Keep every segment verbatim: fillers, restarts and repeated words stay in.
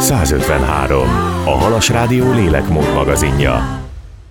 száz ötvenhárom. A Halas Rádió lélekmód magazinja.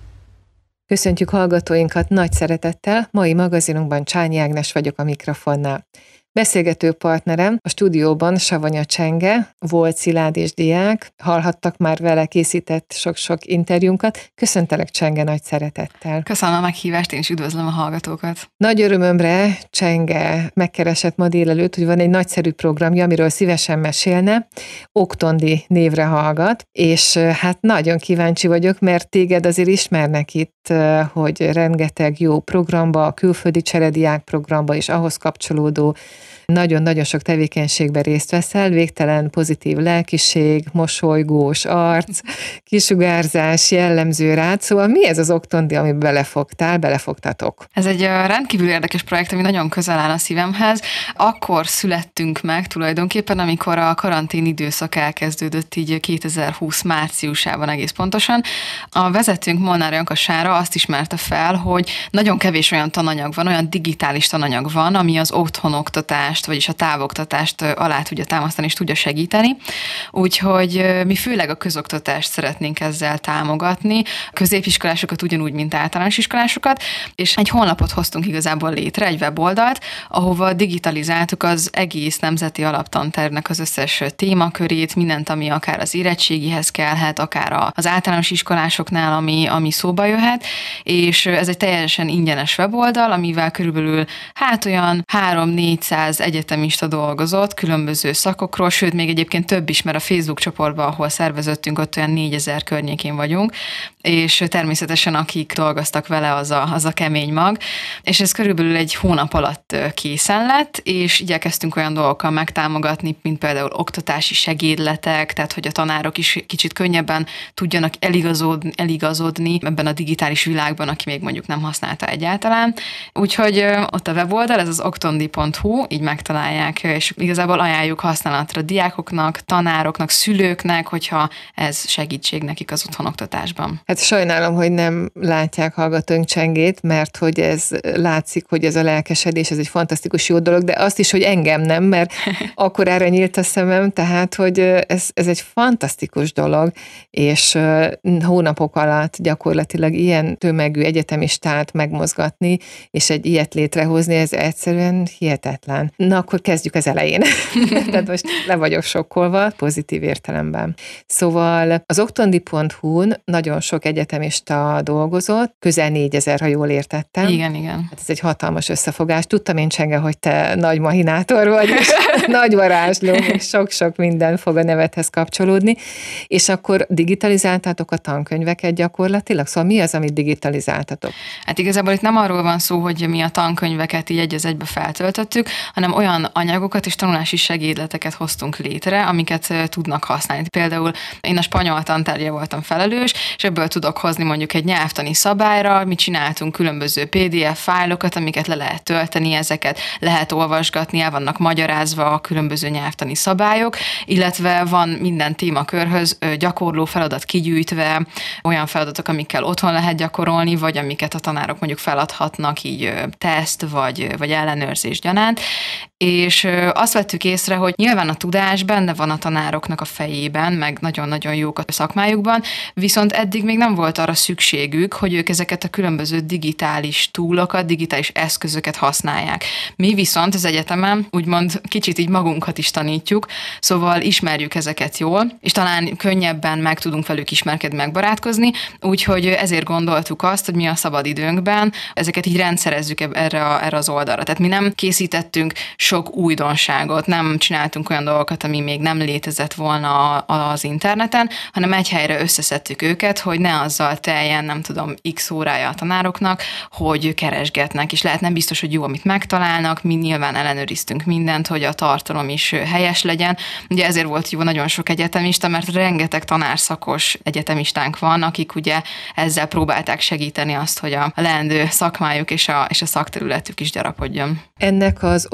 Köszöntjük hallgatóinkat nagy szeretettel, mai magazinunkban Csányi Ágnes vagyok a mikrofonnál. Beszélgető partnerem a stúdióban Savanya Csenge, volt sziládés diák, hallhattak már vele készített sok-sok interjúnkat. Köszöntelek, Csenge, nagy szeretettel. Köszönöm a meghívást, én is üdvözlöm a hallgatókat. Nagy örömömre Csenge megkeresett ma délelőtt, hogy van egy nagyszerű programja, amiről szívesen mesélne, Oktondi névre hallgat, és hát nagyon kíváncsi vagyok, mert téged azért ismernek itt, hogy rengeteg jó programba, a külföldi cserediák programba és ahhoz kapcsolódó nagyon-nagyon sok tevékenységben részt veszel, végtelen pozitív lelkiség, mosolygós arc, kisugárzás jellemző rád, szóval mi ez az Oktondi, amiben belefogtál, belefogtatok? Ez egy rendkívül érdekes projekt, ami nagyon közel áll a szívemhez. Akkor születtünk meg tulajdonképpen, amikor a karantén időszak elkezdődött így kétezer-húsz márciusában egész pontosan. A vezetőnk Molnár Janka Sára azt ismerte fel, hogy nagyon kevés olyan tananyag van, olyan digitális tananyag van, ami az otthonoktatást, vagyis a távoktatást alá tudja támasztani és tudja segíteni. Úgyhogy mi főleg a közoktatást szeretnénk ezzel támogatni, középiskolásokat ugyanúgy, mint általános iskolásokat, és egy honlapot hoztunk igazából létre, egy weboldalt, ahova digitalizáltuk az egész nemzeti alaptantervnek az összes témakörét, mindent, ami akár az érettségihez kellhet, akár az általános iskolásoknál, ami, ami szóba jöhet, és ez egy teljesen ingyenes weboldal, amivel körülbelül hát olyan három-négyszáz egyetemista dolgozott különböző szakokról, sőt, még egyébként több is, mert a Facebook csoportban, ahol szerveződtünk, ott olyan négyezer környékén vagyunk, és természetesen akik dolgoztak vele, az a, az a kemény mag, és ez körülbelül egy hónap alatt készen lett, és igyekeztünk olyan dolgokkal megtámogatni, mint például oktatási segédletek, tehát hogy a tanárok is kicsit könnyebben tudjanak eligazodni, eligazodni ebben a digitális világban, aki még mondjuk nem használta egyáltalán. Úgyhogy ott a weboldal, ez az oktondi pont hu, így megtalálják, és igazából ajánljuk használatra diákoknak, tanároknak, szülőknek, hogyha ez segítség nekik az otthonoktatásban. Hát sajnálom, hogy nem látják hallgatóink Csengét, mert hogy ez látszik, hogy ez a lelkesedés, ez egy fantasztikus jó dolog, de azt is, hogy engem nem, mert akkor erre nyílt a szemem, tehát, hogy ez, ez egy fantasztikus dolog, és hónapok alatt gyakorlatilag ilyen tömegű egyetemistát megmozgatni, és egy ilyet létrehozni, ez egyszerűen hihetetlen. Na, akkor kezdjük az elején. Tehát most le vagyok sokkolva, pozitív értelemben. Szóval az oktondi pont hu-n nagyon sok egyetemista dolgozott, közel négyezer, ha jól értettem. Igen, igen. Hát ez egy hatalmas összefogás. Tudtam én, Csenge, hogy te nagy mahinátor vagy, és nagy varázsló, és sok-sok minden fog a nevedhez kapcsolódni. És akkor digitalizáltátok a tankönyveket gyakorlatilag? Szóval mi az, amit digitalizáltatok? Hát igazából itt nem arról van szó, hogy mi a tankönyveket így egy az egybe feltöltöttük, hanem olyan anyagokat és tanulási segédleteket hoztunk létre, amiket tudnak használni. Például én a spanyol tantárgyra voltam felelős, és ebből tudok hozni mondjuk egy nyelvtani szabályra, mi csináltunk különböző pé dé ef fájlokat, amiket le lehet tölteni, ezeket lehet olvasgatni, el vannak magyarázva a különböző nyelvtani szabályok, illetve van minden témakörhöz gyakorló feladat kigyűjtve, olyan feladatok, amikkel otthon lehet gyakorolni, vagy amiket a tanárok mondjuk feladhatnak, így teszt, vagy, vagy ellenőrzés gyanánt, és azt vettük észre, hogy nyilván a tudás benne van a tanároknak a fejében, meg nagyon-nagyon jók a szakmájukban, viszont eddig még nem volt arra szükségük, hogy ők ezeket a különböző digitális túlokat, digitális eszközöket használják. Mi viszont az egyetemen úgymond kicsit így magunkat is tanítjuk, szóval ismerjük ezeket jól, és talán könnyebben meg tudunk velük ismerkedni, megbarátkozni, úgyhogy ezért gondoltuk azt, hogy mi a szabadidőnkben ezeket így rendszerezzük erre, a, erre az oldalra. Tehát mi nem készítettünk sok újdonságot, nem csináltunk olyan dolgokat, ami még nem létezett volna az interneten, hanem egy helyre összeszedtük őket, hogy ne azzal teljen, nem tudom, x órája a tanároknak, hogy keresgetnek, és lehet nem biztos, hogy jó, amit megtalálnak, mi nyilván ellenőriztünk mindent, hogy a tartalom is helyes legyen. Ugye ezért volt jó nagyon sok egyetemista, mert rengeteg tanárszakos egyetemistánk van, akik ugye ezzel próbálták segíteni azt, hogy a leendő szakmájuk és a, és a szakterületük is gyarapodjon. Ennek az oktondi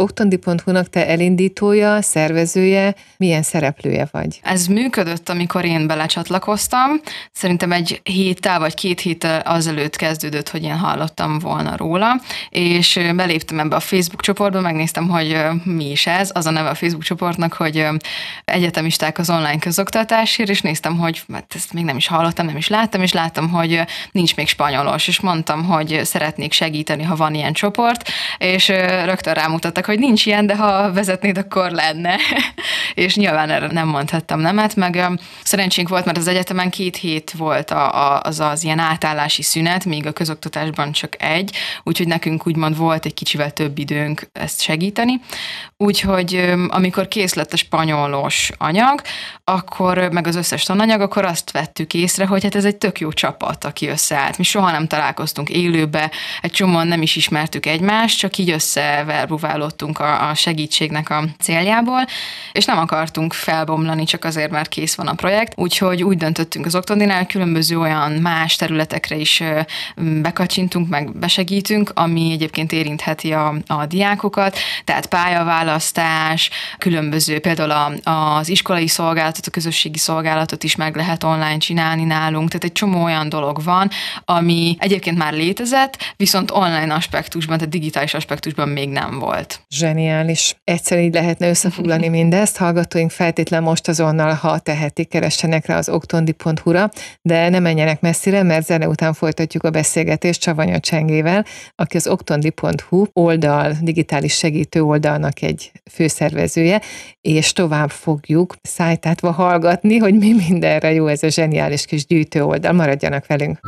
pont hu-nak te elindítója, szervezője, milyen szereplője vagy? Ez működött, amikor én belecsatlakoztam. Szerintem egy héttel vagy két héttel azelőtt kezdődött, hogy én hallottam volna róla, és beléptem ebbe a Facebook csoportba, megnéztem, hogy mi is ez. Az a neve a Facebook csoportnak, hogy egyetemisták az online közoktatásért, és néztem, hogy hát ezt még nem is hallottam, nem is láttam, és láttam, hogy nincs még spanyolos, és mondtam, hogy szeretnék segíteni, ha van ilyen csoport, és rögtön rámutattak, hogy nincs ilyen, de ha vezetnéd, akkor lenne. És nyilván erre nem mondhattam nemet, meg szerencsénk volt, mert az egyetemen két hét volt a, a, az az ilyen átállási szünet, míg a közoktatásban csak egy, úgyhogy nekünk úgymond volt egy kicsivel több időnk ezt segíteni. Úgyhogy amikor kész lett a spanyolos anyag, akkor meg az összes tananyag, akkor azt vettük észre, hogy hát ez egy tök jó csapat, aki összeállt. Mi soha nem találkoztunk élőbe, egy csomóan nem is ismertük egymást, csak így összeverbuválódtunk a, a segítségnek a céljából, és nem akartunk felbomlani csak azért, mert kész van a projekt, úgyhogy úgy döntöttünk az Oktondinál, különböző olyan más területekre is bekacsintunk, meg besegítünk, ami egyébként érintheti a, a diákokat, tehát pályaválasztás, különböző, például a, az iskolai szolgálatot, a közösségi szolgálatot is meg lehet online csinálni nálunk, tehát egy csomó olyan dolog van, ami egyébként már létezett, viszont online aspektusban, tehát digitális aspektusban még nem volt. Zseniális. Egyszer így lehetne összefoglalni mindezt. Hallgatóink feltétlen most azonnal, ha tehetik, keressenek rá az oktondi pont hu-ra, de ne menjenek messzire, mert zene után folytatjuk a beszélgetést Savanya Csengével, aki az oktondi pont hu oldal, digitális segítő oldalnak egy főszervezője, és tovább fogjuk szájtátva hallgatni, hogy mi mindenre jó ez a zseniális kis gyűjtő oldal. Maradjanak velünk!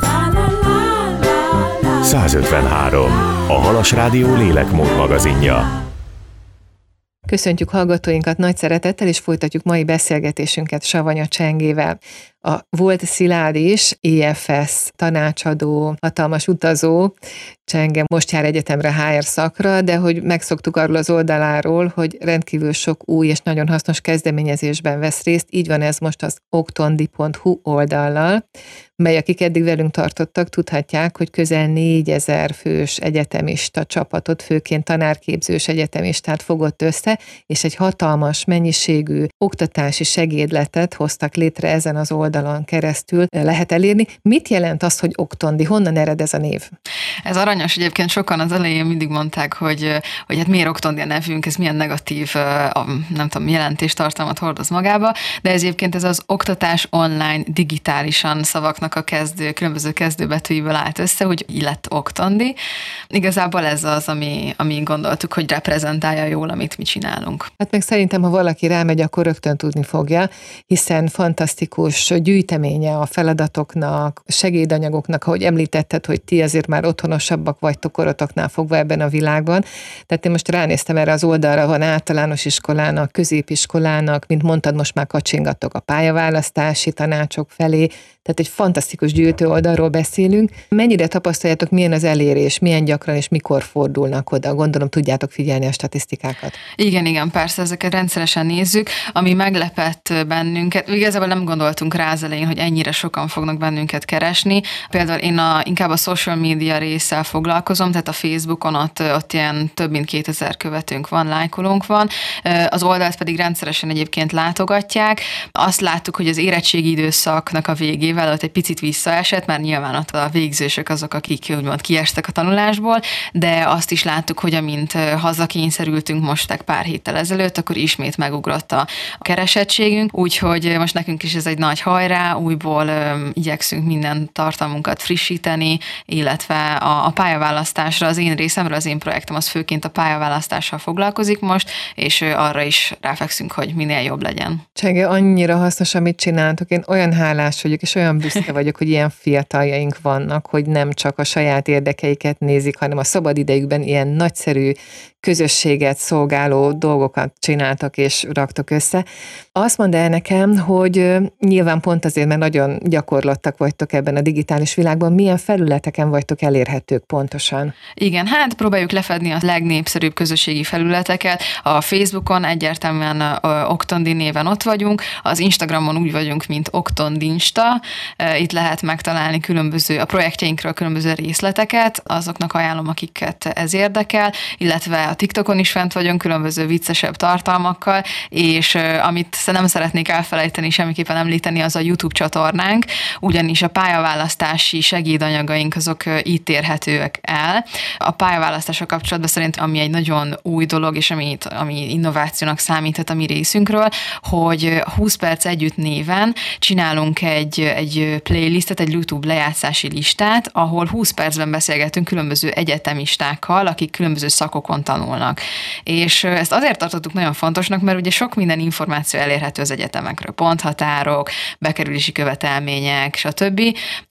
százötvenhárom. A Halas Rádió lélekmód magazinja. Köszöntjük hallgatóinkat nagy szeretettel, és folytatjuk mai beszélgetésünket Savanya Csengével. A volt Szilád is, é ef es tanácsadó, hatalmas utazó, Csenge most jár egyetemre há er szakra, de hogy megszoktuk arról az oldaláról, hogy rendkívül sok új és nagyon hasznos kezdeményezésben vesz részt, így van ez most az oktondi pont hu oldallal, mely akik eddig velünk tartottak, tudhatják, hogy közel négyezer fős egyetemista csapatot, főként tanárképzős egyetemistát fogott össze, és egy hatalmas mennyiségű oktatási segédletet hoztak létre ezen az oldalon keresztül lehet elérni. Mit jelent az, hogy Oktondi? Honnan ered ez a név? Ez aranyos, egyébként sokan az elején mindig mondták, hogy, hogy hát miért Oktondi a nevünk, ez milyen negatív, nem tudom, jelentéstartalmat hordoz magába, de ez egyébként ez az oktatás online digitálisan szavaknak a kezdő, különböző kezdőbetűiből állt össze, hogy így lett Oktondi. Igazából ez az, ami, ami gondoltuk, hogy reprezentálja jól, amit mi csinálunk. Hát meg szerintem, ha valaki rámegy, akkor rögtön tudni fogja, hiszen fantasztikus gyűjteménye a feladatoknak, segédanyagoknak, ahogy említetted, hogy ti azért már otthonosabbak vagytok korotoknál fogva ebben a világban. Tehát én most ránéztem erre az oldalra, van általános iskolának, középiskolának, mint mondtad, most már kacsingattok a pályaválasztási tanácsok felé, tehát egy fantasztikus gyűjtő oldalról beszélünk. Mennyire tapasztaljátok, milyen az elérés, milyen gyakran és mikor fordulnak oda? Gondolom, tudjátok figyelni a statisztikákat. Igen, igen, persze, ezeket rendszeresen nézzük. Ami meglepett bennünket, igazából nem gondoltunk rá az elején, hogy ennyire sokan fognak bennünket keresni. Például én a, inkább a social media résszel foglalkozom, tehát a Facebookon ott, ott ilyen több mint kétezer követőnk van, lájkolónk van, az oldalt pedig rendszeresen egyébként látogatják. Azt láttuk, hogy az érettségi időszaknak a végével ott egy picit visszaesett, mert nyilván ott a végzősök azok, akik úgymond kiestek a tanulásból, de azt is láttuk, hogy amint hazakényszerültünk most pár héttel ezelőtt, akkor ismét megugrott a keresettségünk, úgyhogy most nekünk is ez egy nagy hajrá, újból ö, igyekszünk minden tartalmunkat frissíteni, illetve a, a pályaválasztásra, az én részemről, az én projektem az főként a pályaválasztással foglalkozik most, és ö, arra is ráfekszünk, hogy minél jobb legyen. Csenge, annyira hasznos, amit csináltok. Én olyan hálás vagyok, és olyan büszke vagyok, hogy ilyen fiataljaink vannak, hogy nem csak a saját érdekeiket nézik, hanem a szabadidejükben ilyen nagyszerű közösséget szolgáló dolgokat csináltak és raktok össze. Azt mondd el nekem, hogy nyilván pont azért, mert nagyon gyakorlottak vagytok ebben a digitális világban. Milyen felületeken vagytok elérhetők pontosan? Igen, hát próbáljuk lefedni a legnépszerűbb közösségi felületeket. A Facebookon egyértelműen Oktondi néven ott vagyunk, az Instagramon úgy vagyunk, mint Oktondinsta. Itt lehet megtalálni különböző, a projektjeinkről különböző részleteket, azoknak ajánlom, akiket ez érdekel, illetve a TikTokon is fent vagyunk különböző viccesebb tartalmakkal, és amit nem szeretnék elfelejteni, semmiképpen említeni, az a YouTube csatornánk, ugyanis a pályaválasztási segédanyagaink azok itt érhetőek el. A pályaválasztással kapcsolatban szerintem, ami egy nagyon új dolog, és ami, ami innovációnak számíthat a mi részünkről, hogy húsz perc együtt néven csinálunk egy, egy playlistet, egy YouTube lejátszási listát, ahol húsz percben beszélgetünk különböző egyetemistákkal, akik különböző szakokon tanulnak. És ezt azért tartottuk nagyon fontosnak, mert ugye sok minden információ elérhető az egyetemekről, ponthatárok, bekerülési követelmények, stb.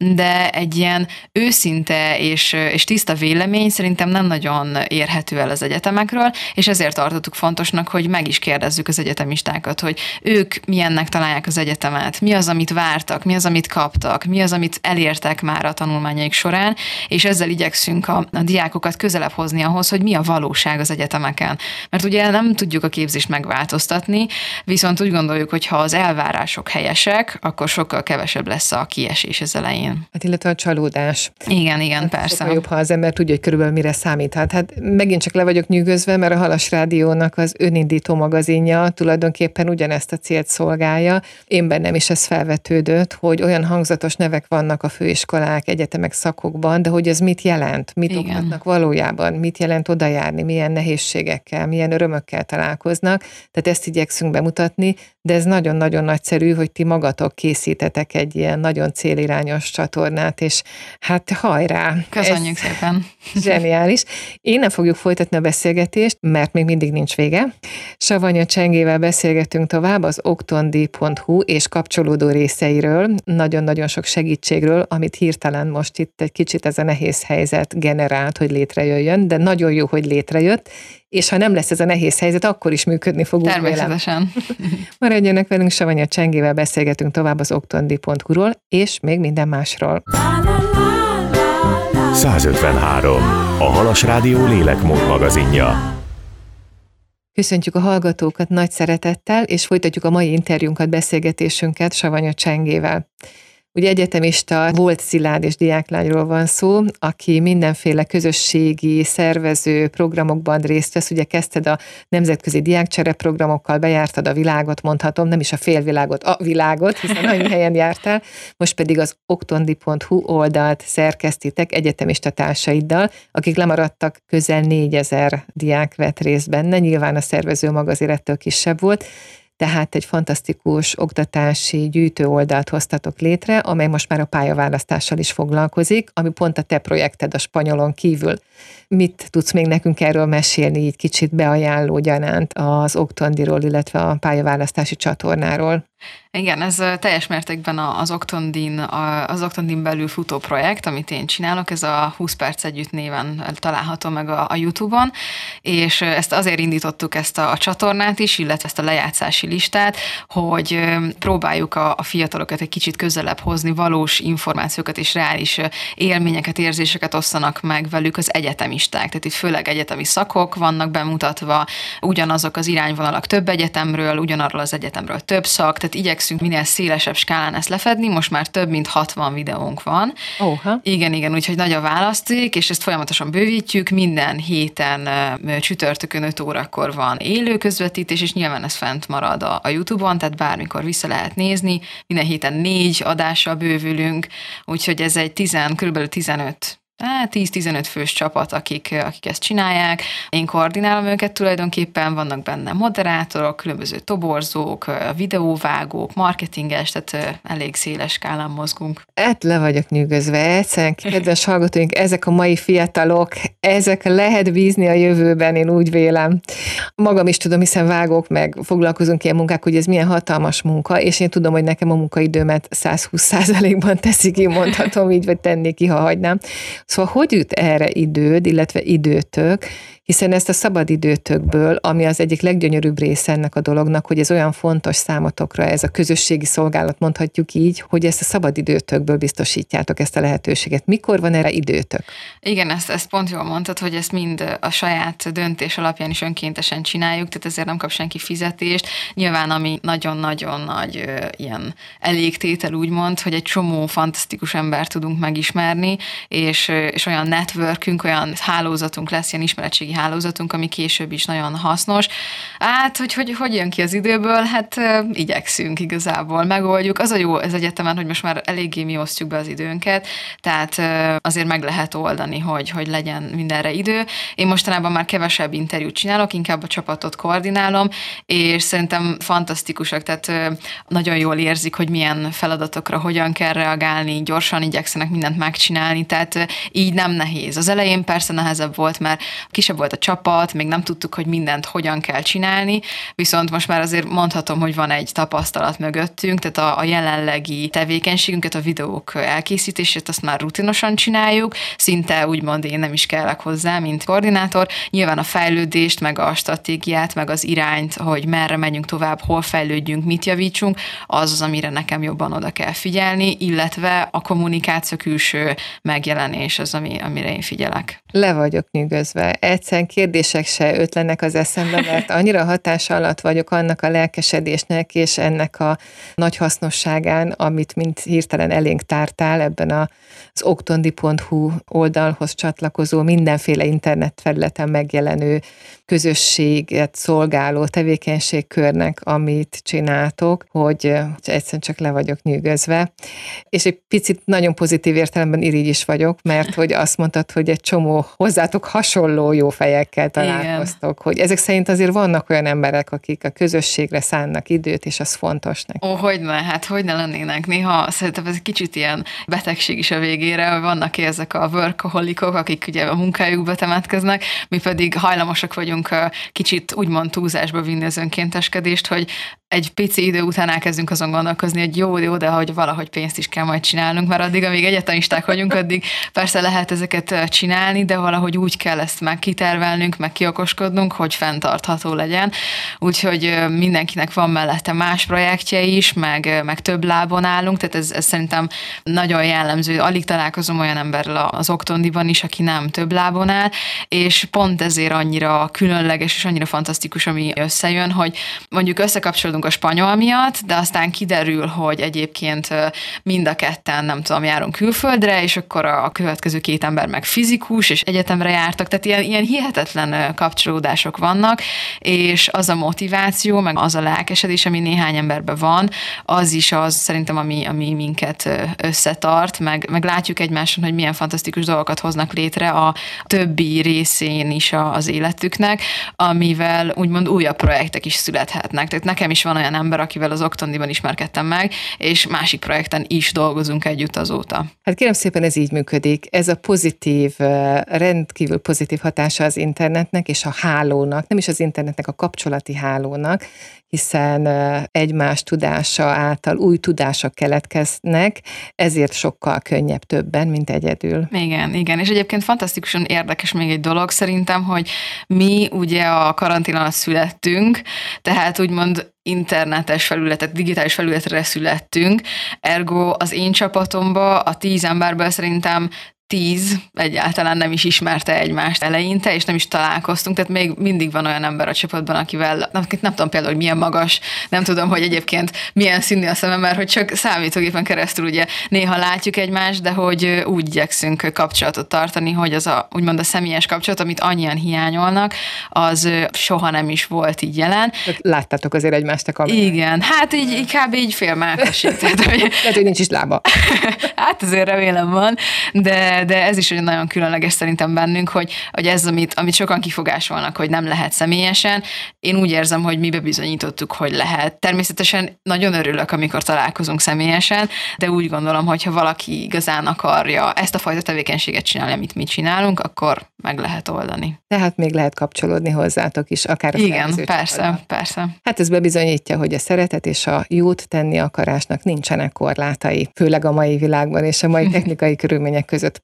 De egy ilyen őszinte és, és tiszta vélemény szerintem nem nagyon érhető el az egyetemekről, és ezért tartottuk fontosnak, hogy meg is kérdezzük az egyetemistákat, hogy ők milyennek találják az egyetemet, mi az, amit vártak, mi az, amit kaptak, mi az, amit elértek már a tanulmányaik során, és ezzel igyekszünk a, a diákokat közelebb hozni ahhoz, hogy mi a valóság az egyetemeken. Mert ugye nem tudjuk a képzést megváltoztatni, viszont úgy gondoljuk, hogy ha az elvárások helyesek, akkor sokkal kevesebb lesz a kiesés az elején. Hát illetve a csalódás. Igen, igen, hát persze. Sokkal jobb, ha az ember tudja, hogy körülbelül mire számíthat. Hát megint csak le vagyok nyűgözve, mert a Halas Rádiónak az önindító magazinja tulajdonképpen ugyanezt a célt szolgálja. Én bennem is ez felvetődött, hogy olyan hangzatos nevek vannak a főiskolák, egyetemek, szakokban, de hogy ez mit jelent, mit igen. oktatnak valójában, mit jelent odajárni, milyen nehézségekkel, milyen örömökkel találkoznak. Tehát ezt igyekszünk bemutatni, de ez nagyon-nagyon nagyszerű, hogy ti magatok készítetek egy ilyen nagyon célirányos csatornát, és hát hajrá! Köszönjük ez szépen! Zseniális. Innen fogjuk folytatni a beszélgetést, mert még mindig nincs vége. Savanya Csengével beszélgetünk tovább az oktondi pont hu és kapcsolódó részeiről, nagyon-nagyon sok segítségről, amit hirtelen most itt egy kicsit ez a nehéz helyzet generált, hogy létrejöjjön, de nagyon jó, hogy létrejött, és ha nem lesz ez a nehéz helyzet, akkor is működni fogunk. Természetesen. Maradjanak velünk, Savanya Csengével beszélgetünk tovább az oktondi pont hu-ról, és még minden másról. százötvenhárom. A Halas Rádió lélekmód magazinja. Köszöntjük a hallgatókat nagy szeretettel, és folytatjuk a mai interjúnkat, beszélgetésünket Savanya Csengével. Ugye egyetemista, volt szilárd és diáklányról van szó, aki mindenféle közösségi, szervező programokban részt vesz. Ugye kezdted a nemzetközi diákcsere programokkal, bejártad a világot, mondhatom, nem is a félvilágot, a világot, hiszen annyi helyen jártál. Most pedig az oktondi pont hu oldalt szerkesztitek egyetemista társaiddal, akik lemaradtak, közel négyezer diák vett részt benne, nyilván a szervező magazin ettől kisebb volt. Tehát egy fantasztikus oktatási gyűjtő oldalt hoztatok létre, amely most már a pályaválasztással is foglalkozik, ami pont a te projekted a spanyolon kívül. Mit tudsz még nekünk erről mesélni, így kicsit beajánló gyanánt az Oktondiról, illetve a pályaválasztási csatornáról? Igen, ez teljes mértékben az Oktondin, az Oktondin belül futó projekt, amit én csinálok, ez a húsz perc együtt néven található meg a, a YouTube-on, és ezt azért indítottuk ezt a, a csatornát is, illetve ezt a lejátszási listát, hogy próbáljuk a, a fiatalokat egy kicsit közelebb hozni, valós információkat és reális élményeket, érzéseket osszanak meg velük az egyetemisták. Tehát itt főleg egyetemi szakok vannak bemutatva, ugyanazok az irányvonalak több egyetemről, ugyanarról az egyetemről több szak, tehát igyekszünk minél szélesebb skálán ezt lefedni, most már több mint hatvan videónk van. Oha. Igen, igen, úgyhogy nagy a választék, és ezt folyamatosan bővítjük, minden héten csütörtökön öt órakor van élő közvetítés, és nyilván ez fent marad a, a YouTube-on, tehát bármikor vissza lehet nézni, minden héten négy adással bővülünk, úgyhogy ez egy tizen, körülbelül tizenöt tíz-tizenöt fős csapat, akik, akik ezt csinálják. Én koordinálom őket tulajdonképpen, vannak benne moderátorok, különböző toborzók, videóvágók, marketinges, tehát elég széles skálán mozgunk. Hát le vagyok nyűgözve, egyszerűen kedves hallgatóink, ezek a mai fiatalok, ezek lehet bízni a jövőben, én úgy vélem. Magam is tudom, hiszen vágok, meg foglalkozunk ilyen munkák, hogy ez milyen hatalmas munka, és én tudom, hogy nekem a munkaidőmet száz húsz százalékban teszi ki, mondhatom így, vagy tennék ki, ha hagynám. Szóval hogy jut erre időd, illetve időtök, hiszen ezt a szabadidőtökből, ami az egyik leggyönyörűbb része ennek a dolognak, hogy ez olyan fontos számotokra, ez a közösségi szolgálat, mondhatjuk így, hogy ezt a szabadidőtökből biztosítjátok ezt a lehetőséget. Mikor van erre időtök? Igen, ezt, ezt pont jól mondtad, hogy ezt mind a saját döntés alapján is önkéntesen csináljuk, tehát ezért nem kap senki fizetést. Nyilván, ami nagyon-nagyon nagy ilyen elégtétel úgymond, hogy egy csomó fantasztikus embert tudunk megismerni, és, és olyan networkünk, olyan hálózatunk lesz, ilyen ismeretségi hálózatunk, ami később is nagyon hasznos. Hát, hogy hogy, hogy jön ki az időből? Hát igyekszünk igazából, megoldjuk. Az a jó az egyetemen, hogy most már eléggé mi osztjuk be az időnket, tehát azért meg lehet oldani, hogy, hogy legyen mindenre idő. Én mostanában már kevesebb interjút csinálok, inkább a csapatot koordinálom, és szerintem fantasztikusak, tehát nagyon jól érzik, hogy milyen feladatokra hogyan kell reagálni, gyorsan igyekszenek mindent megcsinálni, tehát így nem nehéz. Az elején persze nehezebb volt, mert kisebb volt a csapat, még nem tudtuk, hogy mindent hogyan kell csinálni, viszont most már azért mondhatom, hogy van egy tapasztalat mögöttünk, tehát a, a jelenlegi tevékenységünket, a videók elkészítését azt már rutinosan csináljuk, szinte úgymond én nem is kellek hozzá, mint koordinátor. Nyilván a fejlődést, meg a stratégiát, meg az irányt, hogy merre megyünk tovább, hol fejlődjünk, mit javítsunk, az az, amire nekem jobban oda kell figyelni, illetve a kommunikáció külső megjelenés az, ami, amire én figyelek. Le vagyok nyűgözve. Egyszerűen kérdések se ötlenek az eszembe, mert annyira hatás alatt vagyok annak a lelkesedésnek és ennek a nagy hasznosságán, amit mint hirtelen elénk tártál ebben az oktondi pont hu oldalhoz csatlakozó, mindenféle internetfelületen megjelenő közösséget szolgáló tevékenységkörnek, amit csináltok, hogy egyszerűen csak le vagyok nyűgözve. És egy picit nagyon pozitív értelemben irigy is vagyok, mert hogy azt mondtad, hogy egy csomó hozzátok hasonló jó fejekkel találkoztok, igen. Hogy ezek szerint azért vannak olyan emberek, akik a közösségre szánnak időt, és az fontos neki. Ó, hogyne, hát hogyne lennének. Néha szerintem ez egy kicsit ilyen betegség is a végére, hogy vannak ezek a workaholikok, akik ugye a munkájukba temetkeznek, mi pedig hajlamosak vagyunk kicsit úgymond túlzásba vinni az önkénteskedést, hogy egy pici idő után elkezdünk azon gondolkozni, hogy jó, jó, de hogy valahogy pénzt is kell majd csinálnunk, mert addig, amíg egyetemisták vagyunk, addig persze lehet ezeket csinálni, de valahogy úgy kell ezt meg kitervelnünk, meg kiokoskodnunk, hogy fenntartható legyen. Úgyhogy mindenkinek van mellette más projektje is, meg, meg több lábon állunk, tehát ez, ez szerintem nagyon jellemző. Alig találkozom olyan emberrel az Oktondiban is, aki nem több lábon áll, és pont ezért annyira különleges és annyira fantasztikus, ami összejön, hogy mondjuk összekapcsolódunk a spanyol miatt, de aztán kiderül, hogy egyébként mind a ketten, nem tudom, járunk külföldre, és akkor a következő két ember meg fizikus, és egyetemre jártak, tehát ilyen, ilyen hihetetlen kapcsolódások vannak, és az a motiváció, meg az a lelkesedés, ami néhány emberben van, az is az szerintem, ami, ami minket összetart, meg, meg látjuk egymáson, hogy milyen fantasztikus dolgokat hoznak létre a többi részén is az életüknek, amivel úgymond újabb projektek is születhetnek. Tehát nekem is van olyan ember, akivel az Oktondiban ismerkedtem meg, és másik projekten is dolgozunk együtt azóta. Hát kérem szépen, ez így működik. Ez a pozitív, rendkívül pozitív hatása az internetnek és a hálónak, nem is az internetnek, a kapcsolati hálónak, hiszen egymás tudása által új tudások keletkeznek, ezért sokkal könnyebb többen, mint egyedül. Igen, igen, és egyébként fantasztikusan érdekes még egy dolog szerintem, hogy mi ugye a karantén alatt születtünk, tehát úgymond internetes felületet, digitális felületre születtünk, ergo az én csapatomba a tíz emberből szerintem tíz egyáltalán nem is ismerte egymást eleinte, és nem is találkoztunk, tehát még mindig van olyan ember a csapatban, akivel nem, nem tudom például, hogy milyen magas, nem tudom, hogy egyébként milyen színű a szemem, mert hogy csak számítógépen keresztül ugye néha látjuk egymást, de hogy úgy igyekszünk kapcsolatot tartani, hogy az a, úgymond a személyes kapcsolat, amit annyian hiányolnak, az soha nem is volt így jelen. Láttátok azért egymást a kamerán. Igen, hát így, így kb. Így fél melkasig. Lehet, hogy nincs is lába. Hát azért remélem van, de de ez is nagyon különleges szerintem bennünk, hogy, hogy ez, amit, amit sokan kifogásolnak, hogy nem lehet személyesen, én úgy érzem, hogy mi bebizonyítottuk, hogy lehet. Természetesen nagyon örülök, amikor találkozunk személyesen, de úgy gondolom, hogy ha valaki igazán akarja ezt a fajta tevékenységet csinálni, amit mi csinálunk, akkor meg lehet oldani. Tehát még lehet kapcsolódni hozzátok is, akár a Igen, persze, csapatban. Persze. Hát ez bebizonyítja, hogy a szeretet és a jót tenni akarásnak nincsenek korlátai, főleg a mai világban és a mai technikai körülmények között.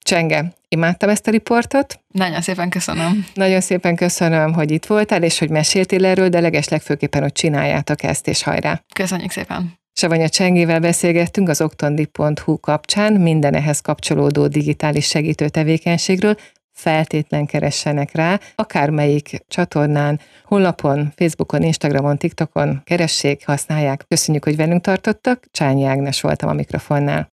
Csenge, imádtam ezt a riportot. Nagyon szépen köszönöm. Nagyon szépen köszönöm, hogy itt voltál, és hogy meséltél erről, de legeslegfőképpen, hogy csináljátok ezt, és hajrá. Köszönjük szépen. Savanya Csengével beszélgettünk az oktondi pont hu kapcsán minden ehhez kapcsolódó digitális segítő tevékenységről. Feltétlen keressenek rá, akármelyik csatornán, honlapon, Facebookon, Instagramon, TikTokon keressék, használják. Köszönjük, hogy velünk tartottak. Csányi Ágnes voltam a mikrofonnál.